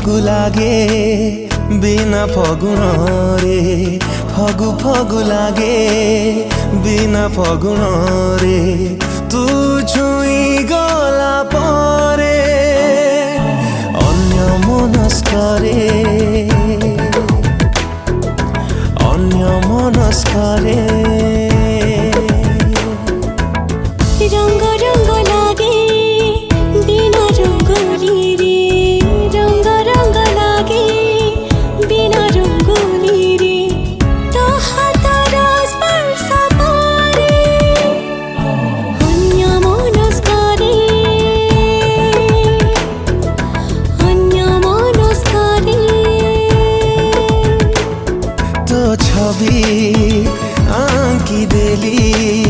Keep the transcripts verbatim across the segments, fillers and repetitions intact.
फगु लागे बिना फगुण रे फगु फगु लागे बिना फगुण रे तू छुई गला परे अन्य मनस्क रे अन्य मनस्क रे रंग रंग लागे बिना रंगोली रे रंग रंग लागे बिना रंगोली रे तो हातर स्पर्श पारे अन्य मनस्क रे अन्य मनस्क रे तो छवि आंकी देली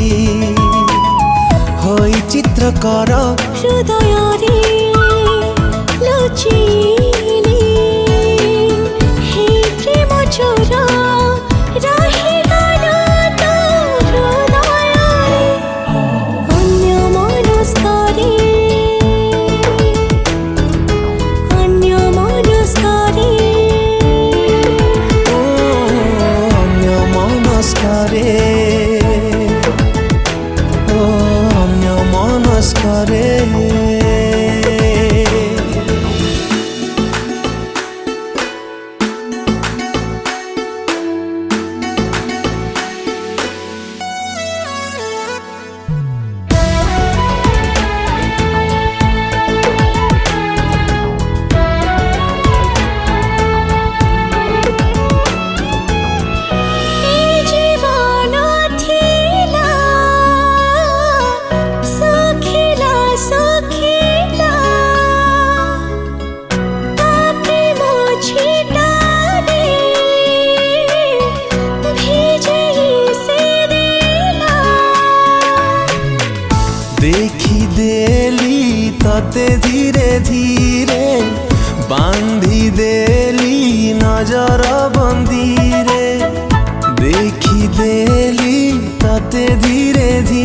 होई चित्रकर हृदय रे लुचिली हे प्रेम चोर रहिगल तो हृदय रे अन्य मनस्क रे अन्य मनस्क रे अन्य मनस्क रे अन्य मनस्क रे देखी देली तते धीरे धीरे बांधी देली नजर बंदी रे देखी देली तते धीरे धीरे